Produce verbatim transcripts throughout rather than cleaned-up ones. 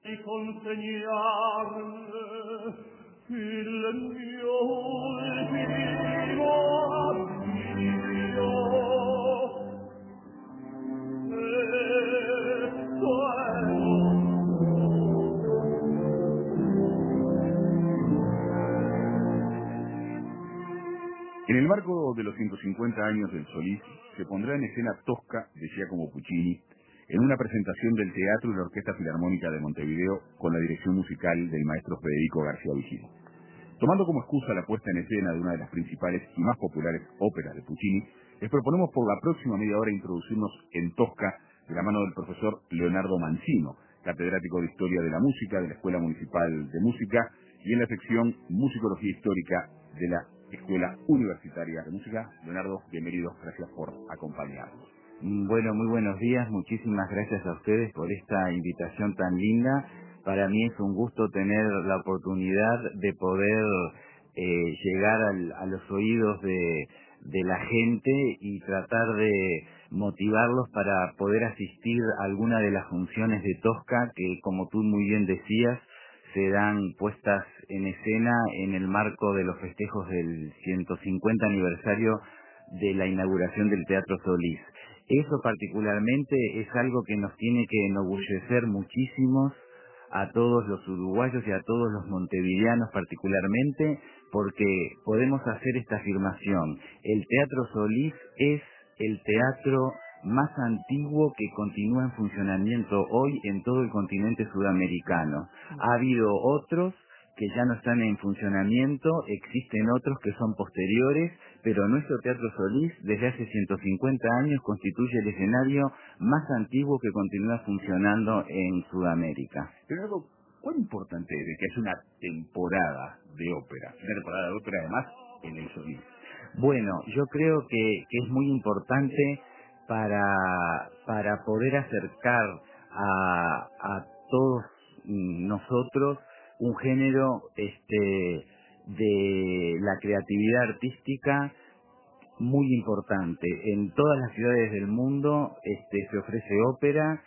y consegnarle il mio ultimo addio. En el marco de los ciento cincuenta años del Solís, se pondrá en escena Tosca, de Giacomo Puccini, en una presentación del Teatro y la Orquesta Filarmónica de Montevideo con la dirección musical del maestro Federico García Vigil. Tomando como excusa la puesta en escena de una de las principales y más populares óperas de Puccini, les proponemos por la próxima media hora introducirnos en Tosca de la mano del profesor Leonardo Mancino, catedrático de Historia de la Música de la Escuela Municipal de Música y en la sección Musicología Histórica de la Escuela Universitaria de Música. Leonardo, bienvenido, gracias por acompañarnos. Bueno, muy buenos días, muchísimas gracias a ustedes por esta invitación tan linda. Para mí es un gusto tener la oportunidad de poder eh, llegar al, a los oídos de, de la gente y tratar de motivarlos para poder asistir a alguna de las funciones de Tosca que, como tú muy bien decías, se dan puestas en escena en el marco de los festejos del ciento cincuenta aniversario de la inauguración del Teatro Solís. Eso particularmente es algo que nos tiene que enorgullecer muchísimos a todos los uruguayos y a todos los montevideanos particularmente, porque podemos hacer esta afirmación: el Teatro Solís es el teatro más antiguo que continúa en funcionamiento hoy en todo el continente sudamericano. Ha habido otros que ya no están en funcionamiento, existen otros que son posteriores, pero nuestro Teatro Solís, desde hace ciento cincuenta años, constituye el escenario más antiguo que continúa funcionando en Sudamérica. Leonardo, ¿cuán importante es de que es una temporada de ópera? Una temporada de ópera, además, en el Solís. Bueno, yo creo que, que es muy importante para, para poder acercar a, a todos nosotros un género este, de la creatividad artística muy importante. En todas las ciudades del mundo este, se ofrece ópera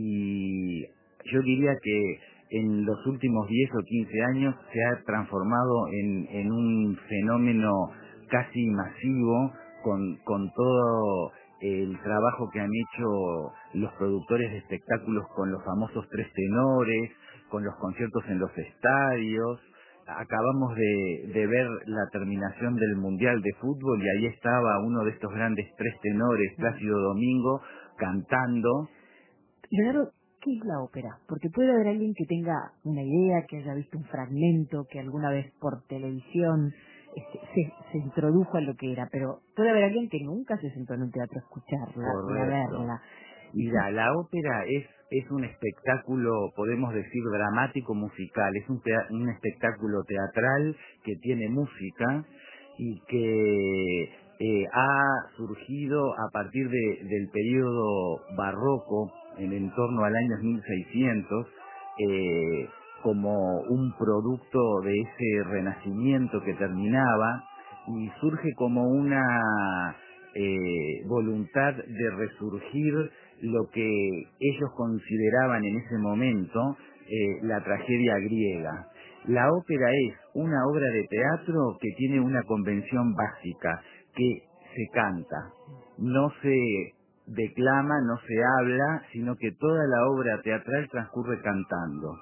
y yo diría que en los últimos diez o quince años se ha transformado en, en un fenómeno casi masivo con, con todo el trabajo que han hecho los productores de espectáculos con los famosos tres tenores, con los conciertos en los estadios. Acabamos de, de ver la terminación del Mundial de Fútbol y ahí estaba uno de estos grandes tres tenores, Plácido Domingo, cantando. Leonardo, ¿qué es la ópera? Porque puede haber alguien que tenga una idea, que haya visto un fragmento, que alguna vez por televisión este, se, se introdujo a lo que era, pero puede haber alguien que nunca se sentó en un teatro a escucharla, a verla. Mira, la ópera es es un espectáculo, podemos decir, dramático musical, es un, tea- un espectáculo teatral que tiene música y que eh, ha surgido a partir de, del periodo barroco, en en torno al año mil seiscientos, eh, como un producto de ese renacimiento que terminaba, y surge como una eh, voluntad de resurgir lo que ellos consideraban en ese momento eh, la tragedia griega. La ópera es una obra de teatro que tiene una convención básica, que se canta, no se declama, no se habla, sino que toda la obra teatral transcurre cantando.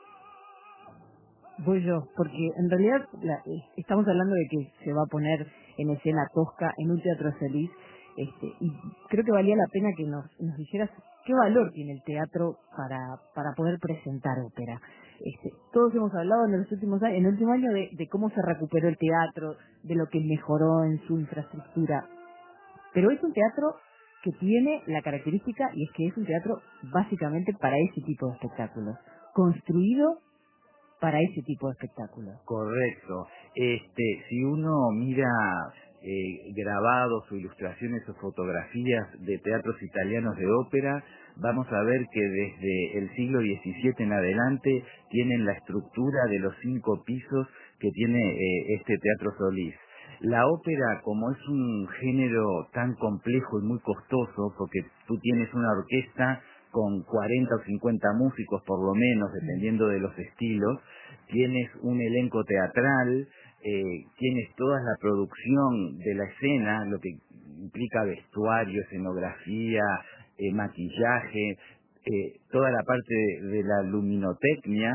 Voy yo, porque en realidad la, eh, estamos hablando de que se va a poner en escena Tosca en un teatro feliz, este, y creo que valía la pena que nos, nos dijeras qué valor tiene el teatro para, para poder presentar ópera. Este, todos hemos hablado en los últimos años, en el último año de, de cómo se recuperó el teatro, de lo que mejoró en su infraestructura, pero es un teatro que tiene la característica, y es que es un teatro básicamente para ese tipo de espectáculos, construido para ese tipo de espectáculos. Correcto. Este, si uno mira eh, grabados o ilustraciones o fotografías de teatros italianos de ópera, vamos a ver que desde el siglo diecisiete en adelante tienen la estructura de los cinco pisos que tiene eh, este Teatro Solís. La ópera, como es un género tan complejo y muy costoso, porque tú tienes una orquesta con cuarenta o cincuenta músicos por lo menos, dependiendo de los estilos, tienes un elenco teatral, eh, tienes toda la producción de la escena, lo que implica vestuario, escenografía, eh, maquillaje, eh, toda la parte de, de la luminotecnia,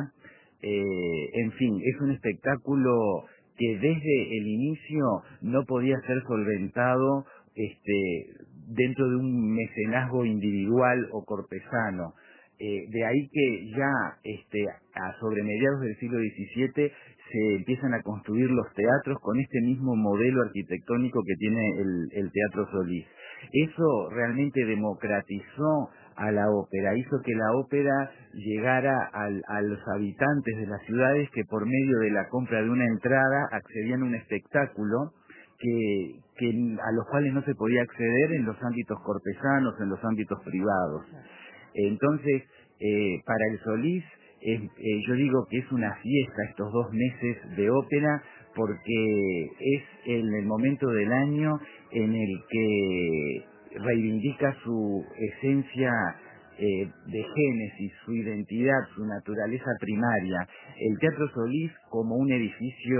eh, en fin, es un espectáculo que desde el inicio no podía ser solventado este, dentro de un mecenazgo individual o cortesano. Eh, de ahí que ya este, a sobre mediados del siglo diecisiete se empiezan a construir los teatros con este mismo modelo arquitectónico que tiene el, el Teatro Solís. Eso realmente democratizó a la ópera, hizo que la ópera llegara al, a los habitantes de las ciudades que por medio de la compra de una entrada accedían a un espectáculo que, que a los cuales no se podía acceder en los ámbitos cortesanos, en los ámbitos privados. Entonces, eh, para el Solís, eh, eh, yo digo que es una fiesta estos dos meses de ópera, porque es en el momento del año en el que reivindica su esencia eh, de génesis, su identidad, su naturaleza primaria. El Teatro Solís como un edificio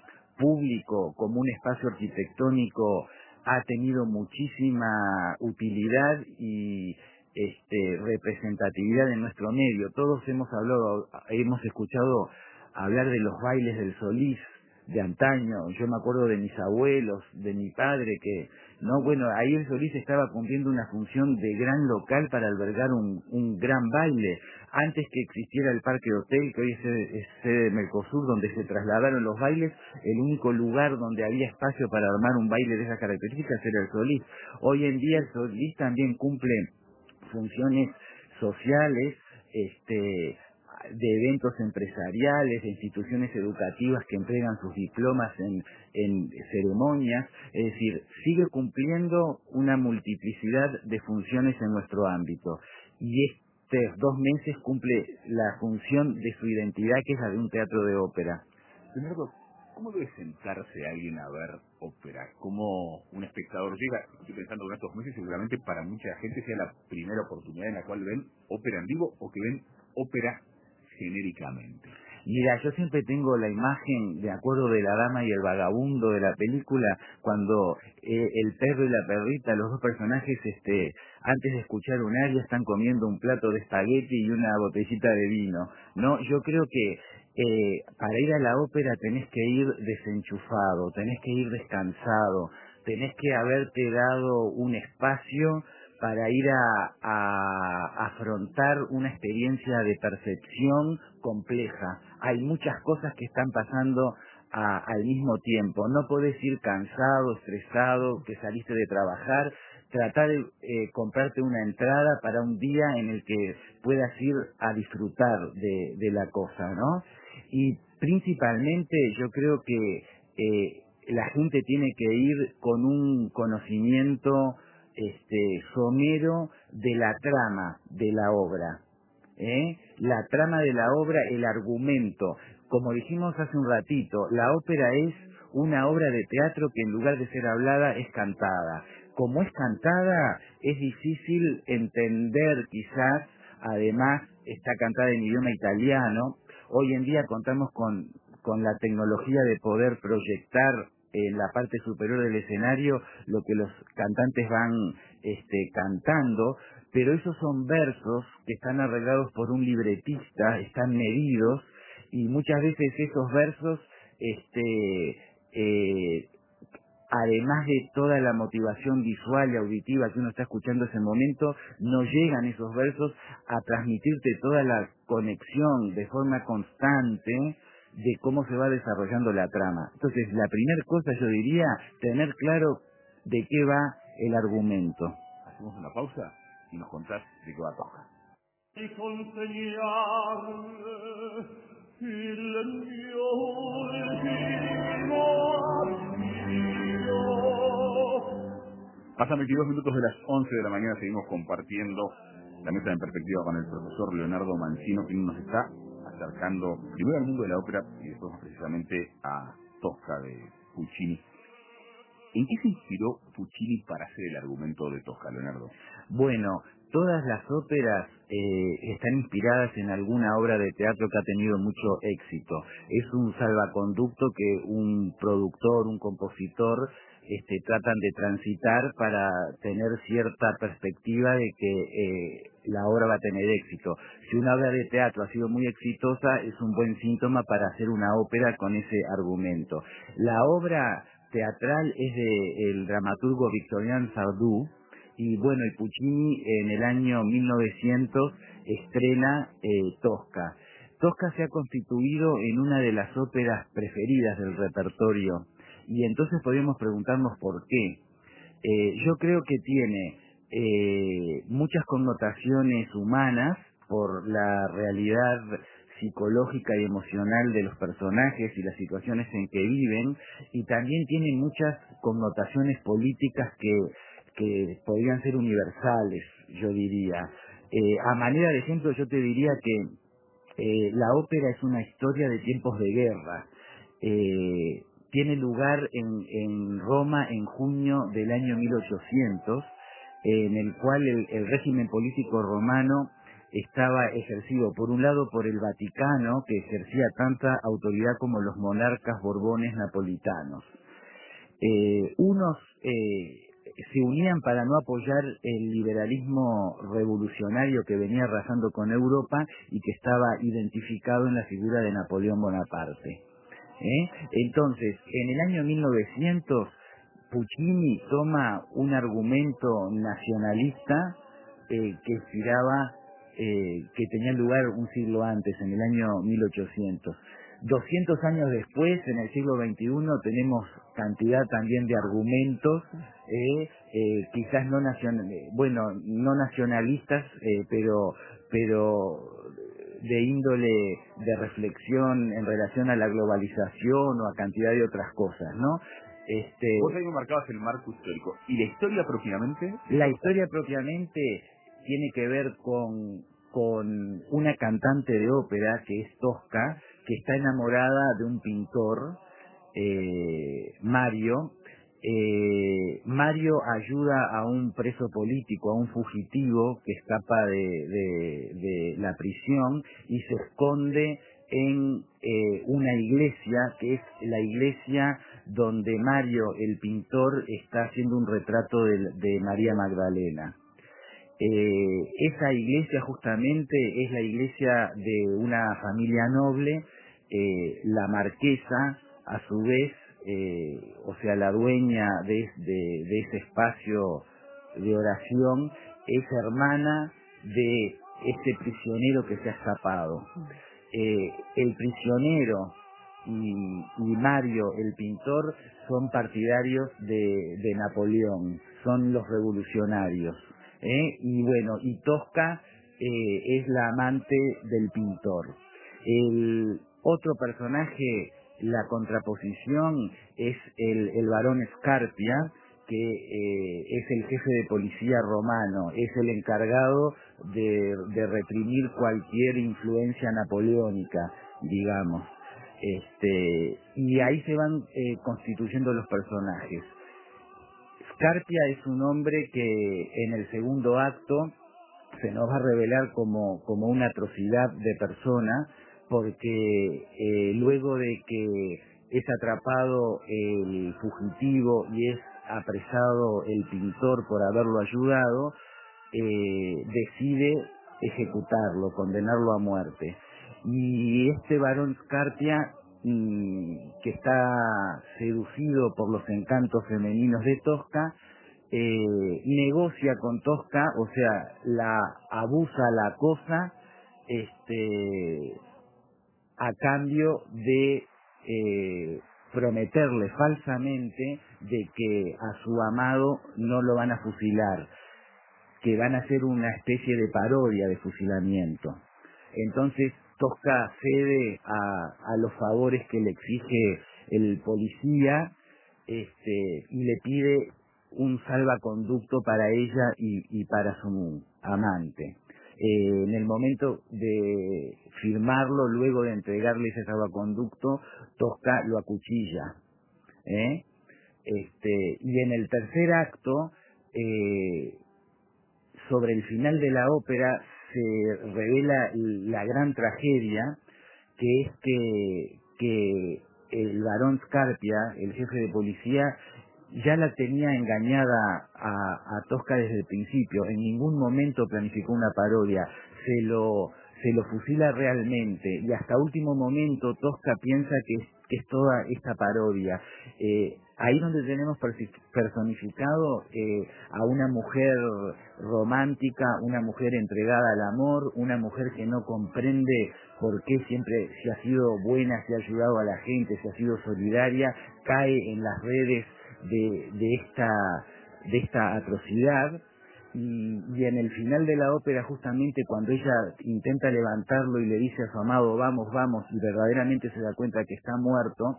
público, como un espacio arquitectónico, ha tenido muchísima utilidad y este, representatividad en nuestro medio. Todos hemos hablado, hemos escuchado hablar de los bailes del Solís de antaño. Yo me acuerdo de mis abuelos, de mi padre, que no, bueno, ahí el Solís estaba cumpliendo una función de gran local para albergar un, un gran baile. Antes que existiera el Parque Hotel, que hoy es sede, es sede de Mercosur, donde se trasladaron los bailes, el único lugar donde había espacio para armar un baile de esas características era el Solís. Hoy en día el Solís también cumple funciones sociales, este, de eventos empresariales, de instituciones educativas que entregan sus diplomas en, en ceremonias, es decir, sigue cumpliendo una multiplicidad de funciones en nuestro ámbito. Y estos dos meses cumple la función de su identidad, que es la de un teatro de ópera. Leonardo, ¿cómo debe sentarse alguien a ver ópera? ¿Cómo un espectador llega? Estoy pensando que en estos meses seguramente para mucha gente sea la primera oportunidad en la cual ven ópera en vivo o que ven ópera genéricamente. Mira, yo siempre tengo la imagen, de acuerdo, de la dama y el vagabundo de la película, cuando eh, el perro y la perrita, los dos personajes, este, antes de escuchar un aria, están comiendo un plato de espagueti y una botellita de vino, ¿no? Yo creo que eh, para ir a la ópera tenés que ir desenchufado, tenés que ir descansado, tenés que haberte dado un espacio para ir a, a afrontar una experiencia de percepción compleja. Hay muchas cosas que están pasando a, al mismo tiempo. No podés ir cansado, estresado, que saliste de trabajar. Tratar de eh, comprarte una entrada para un día en el que puedas ir a disfrutar de, de la cosa, ¿no? Y principalmente yo creo que eh, la gente tiene que ir con un conocimiento este somero de la trama de la obra, ¿eh? La trama de la obra, el argumento. Como dijimos hace un ratito, la ópera es una obra de teatro que en lugar de ser hablada es cantada. Como es cantada, es difícil entender quizás, además está cantada en idioma italiano. Hoy en día contamos con, con la tecnología de poder proyectar en la parte superior del escenario lo que los cantantes van este, cantando, pero esos son versos que están arreglados por un libretista, están medidos, y muchas veces esos versos, este, eh, además de toda la motivación visual y auditiva que uno está escuchando en ese momento, no llegan esos versos a transmitirte toda la conexión de forma constante de cómo se va desarrollando la trama. Entonces, la primera cosa yo diría, tener claro de qué va el argumento. Hacemos una pausa y nos contás de qué va Tosca. Di consegnarle il mio ultimo addio. Pasan veintidós minutos de las once de la mañana, seguimos compartiendo la mesa en perspectiva con el profesor Leonardo Mancino, quien nos está acercando primero al mundo de la ópera y después precisamente a Tosca de Puccini. ¿En qué se inspiró Puccini para hacer el argumento de Tosca, Leonardo? Bueno, todas las óperas eh, están inspiradas en alguna obra de teatro que ha tenido mucho éxito. Es un salvaconducto que un productor, un compositor, este, tratan de transitar para tener cierta perspectiva de que eh, la obra va a tener éxito. Si una obra de teatro ha sido muy exitosa, es un buen síntoma para hacer una ópera con ese argumento. La obra teatral es de el dramaturgo Victorien Sardou, y bueno, y Puccini en el año mil novecientos estrena eh, Tosca. Tosca se ha constituido en una de las óperas preferidas del repertorio, y entonces podemos preguntarnos por qué. Eh, yo creo que tiene eh, muchas connotaciones humanas por la realidad psicológica y emocional de los personajes y las situaciones en que viven, y también tiene muchas connotaciones políticas que, que podrían ser universales, yo diría. Eh, a manera de ejemplo, yo te diría que eh, la ópera es una historia de tiempos de guerra. Eh, tiene lugar en, en Roma en junio del año mil ochocientos, en el cual el, el régimen político romano estaba ejercido por un lado por el Vaticano, que ejercía tanta autoridad como los monarcas borbones napolitanos. Eh, unos eh, se unían para no apoyar el liberalismo revolucionario que venía arrasando con Europa y que estaba identificado en la figura de Napoleón Bonaparte. ¿Eh? Entonces, en el año mil novecientos, Puccini toma un argumento nacionalista eh, que inspiraba, eh, que tenía lugar un siglo antes, en el año mil ochocientos. doscientos años después, en el siglo veintiuno, tenemos cantidad también de argumentos, eh, eh, quizás no nacional, bueno, no nacionalistas, eh, pero, pero de índole de reflexión en relación a la globalización o a cantidad de otras cosas, ¿no? Este, Vos ahí me marcabas el marco histórico. ¿Y la historia propiamente? La historia propiamente tiene que ver con, con una cantante de ópera que es Tosca, que está enamorada de un pintor, eh, Mario. Eh, Mario ayuda a un preso político, a un fugitivo que escapa de, de, de la prisión y se esconde en eh, una iglesia, que es la iglesia donde Mario, el pintor, está haciendo un retrato de, de María Magdalena. Eh, esa iglesia justamente es la iglesia de una familia noble, eh, la marquesa, a su vez, eh, o sea, la dueña de, de, de ese espacio de oración, es hermana de este prisionero que se ha escapado. Eh, el prisionero y, y Mario, el pintor, son partidarios de, de Napoleón, son los revolucionarios. ¿eh? Y bueno, y Tosca eh, es la amante del pintor. El otro personaje, la contraposición, es el, el barón Scarpia, que eh, es el jefe de policía romano, es el encargado de, de reprimir cualquier influencia napoleónica, digamos. Este, y ahí se van eh, constituyendo los personajes. Scarpia es un hombre que en el segundo acto se nos va a revelar como, como una atrocidad de persona, porque eh, luego de que es atrapado el fugitivo y es apresado el pintor por haberlo ayudado, eh, decide ejecutarlo, condenarlo a muerte. Y este varón Scarpia, mmm, que está seducido por los encantos femeninos de Tosca, eh, negocia con Tosca, o sea, la abusa, la acosa, este, a cambio de eh, prometerle falsamente de que a su amado no lo van a fusilar, que van a hacer una especie de parodia de fusilamiento. Entonces Tosca cede a, a los favores que le exige el policía, este, y le pide un salvaconducto para ella y, y para su amante. Eh, en el momento de firmarlo, luego de entregarle ese salvaconducto, Tosca lo acuchilla. ¿eh? Este, y en el tercer acto, eh, sobre el final de la ópera se revela la gran tragedia, que es que, que el barón Scarpia, el jefe de policía, ya la tenía engañada a, a Tosca desde el principio. En ningún momento planificó una parodia. Se lo, se lo fusila realmente, y hasta último momento Tosca piensa que es, que es toda esta parodia. Eh, ahí donde tenemos personificado eh, a una mujer romántica, una mujer entregada al amor, una mujer que no comprende por qué siempre, si ha sido buena, si ha ayudado a la gente, si ha sido solidaria, cae en las redes de, de esta de esta atrocidad. Y, y en el final de la ópera, justamente cuando ella intenta levantarlo y le dice a su amado vamos, vamos, y verdaderamente se da cuenta que está muerto,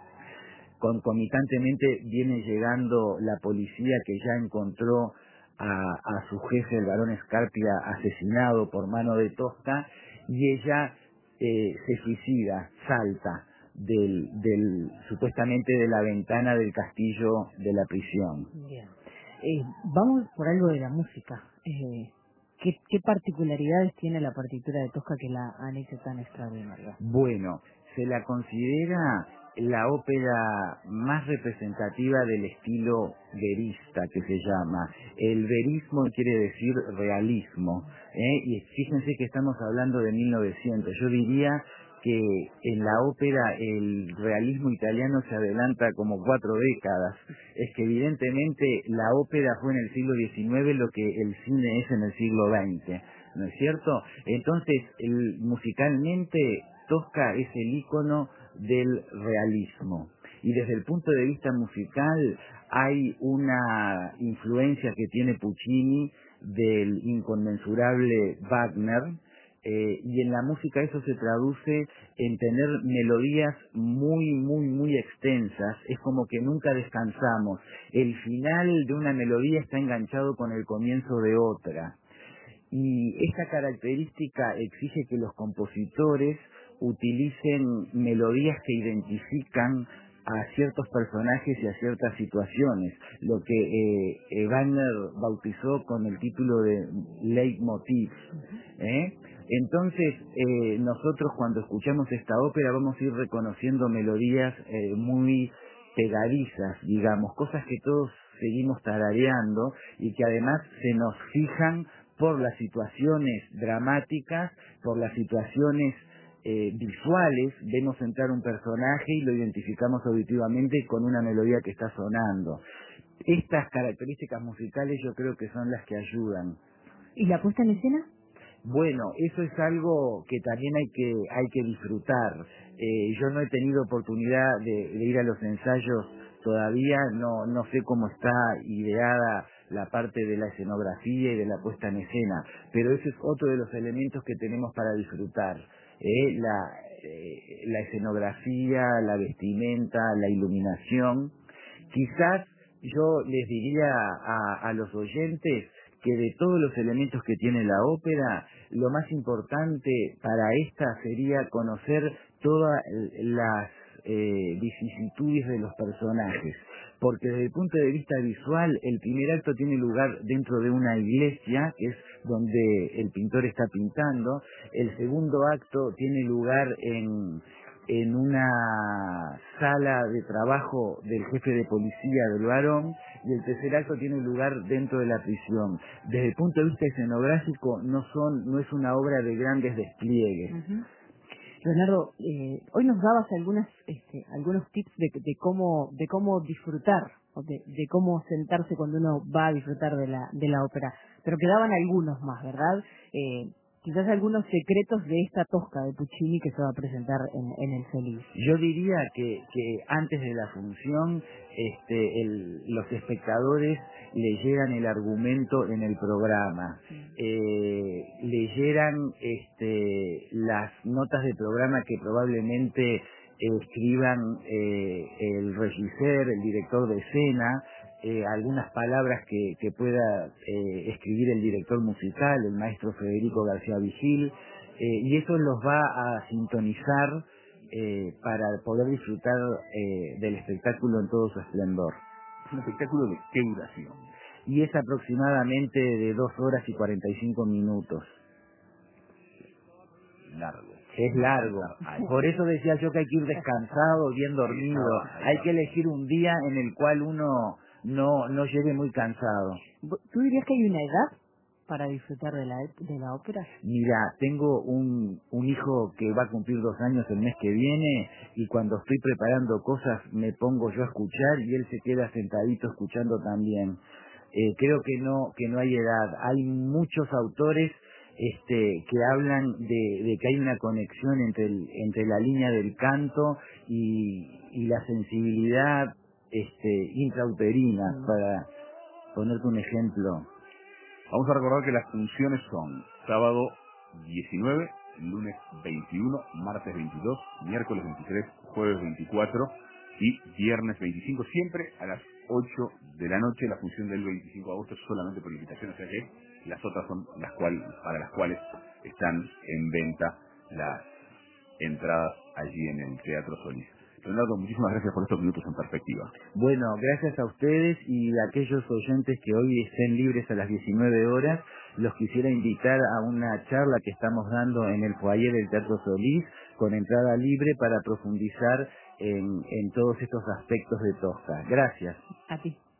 concomitantemente viene llegando la policía, que ya encontró a, a su jefe, el barón Scarpia, asesinado por mano de Tosca, y ella eh, se suicida, salta del, del supuestamente de la ventana del castillo de la prisión. Bien. Eh, vamos por algo de la música. Eh, ¿qué, ¿Qué particularidades tiene la partitura de Tosca que la han hecho tan extraordinaria? Bueno, se la considera la ópera más representativa del estilo verista, que se llama. El verismo quiere decir realismo, ¿eh? Y fíjense que estamos hablando de mil novecientos. Yo diría que en la ópera el realismo italiano se adelanta como cuatro décadas. Es que evidentemente la ópera fue en el siglo diecinueve lo que el cine es en el siglo veinte, ¿no es cierto? Entonces, el, musicalmente, Tosca es el ícono del realismo. Y desde el punto de vista musical hay una influencia que tiene Puccini del inconmensurable Wagner, eh, y en la música eso se traduce en tener melodías muy, muy, muy extensas. Es como que nunca descansamos. El final de una melodía está enganchado con el comienzo de otra. Y esta característica exige que los compositores utilicen melodías que identifican a ciertos personajes y a ciertas situaciones, lo que eh, Wagner bautizó con el título de leitmotiv, ¿eh? Entonces, eh, nosotros cuando escuchamos esta ópera vamos a ir reconociendo melodías eh, muy pegadizas, digamos, cosas que todos seguimos tarareando y que además se nos fijan por las situaciones dramáticas, por las situaciones eh, visuales. Vemos entrar un personaje y lo identificamos auditivamente con una melodía que está sonando. Estas características musicales yo creo que son las que ayudan. ¿Y la puesta en escena? Bueno, eso es algo que también hay que hay que disfrutar. Eh, yo no he tenido oportunidad de, de ir a los ensayos todavía, no no sé cómo está ideada la parte de la escenografía y de la puesta en escena, pero ese es otro de los elementos que tenemos para disfrutar. Eh, la, eh, la escenografía, la vestimenta, la iluminación. Quizás yo les diría a, a los oyentes que de todos los elementos que tiene la ópera, lo más importante para esta sería conocer todas las eh, vicisitudes de los personajes, porque desde el punto de vista visual, el primer acto tiene lugar dentro de una iglesia, que es donde el pintor está pintando. El segundo acto tiene lugar en en una sala de trabajo del jefe de policía del varón, y el tercer acto tiene lugar dentro de la prisión. Desde el punto de vista escenográfico no son no es una obra de grandes despliegues. Uh-huh. Leonardo, eh, hoy nos dabas algunas este, algunos tips de, de cómo de cómo disfrutar, o de, de cómo sentarse cuando uno va a disfrutar de la de la ópera, pero quedaban algunos más, ¿verdad? Eh, quizás algunos secretos de esta Tosca de Puccini que se va a presentar en, en el Feliz. Yo diría que, que antes de la función, este, el, los espectadores leyeran el argumento en el programa, eh, leyeran este, las notas de programa que probablemente escriban eh, el regisseur, el director de escena, Eh, algunas palabras que, que pueda eh, escribir el director musical, el maestro Federico García Vigil, eh, y eso los va a sintonizar eh, para poder disfrutar eh, del espectáculo en todo su esplendor. ¿Es un espectáculo de qué duración? y es aproximadamente de dos horas y cuarenta y cinco minutos. Largo. Es largo. Por eso decía yo que hay que ir descansado, bien dormido. Hay que elegir un día en el cual uno no no llegue muy cansado. ¿Tú dirías que hay una edad para disfrutar de la de la ópera? Mira, tengo un, un hijo que va a cumplir dos años el mes que viene y cuando estoy preparando cosas me pongo yo a escuchar y él se queda sentadito escuchando también. Eh, creo que no que no hay edad. Hay muchos autores este que hablan de, de que hay una conexión entre el, entre la línea del canto y, y la sensibilidad este intrauterina, mm. para ponerte un ejemplo. Vamos a recordar que las funciones son sábado diecinueve, lunes veintiuno, martes veintidós, miércoles veintitrés, jueves veinticuatro y viernes veinticinco, siempre a las ocho de la noche. La función del veinticinco de agosto es solamente por invitación, o sea que las otras son las cuales, para las cuales están en venta las entradas allí en el Teatro Solís. Leonardo, muchísimas gracias por estos minutos en perspectiva. Bueno, gracias a ustedes y a aquellos oyentes que hoy estén libres a las diecinueve horas, los quisiera invitar a una charla que estamos dando en el foyer del Teatro Solís, con entrada libre para profundizar en, en todos estos aspectos de Tosca. Gracias. A ti.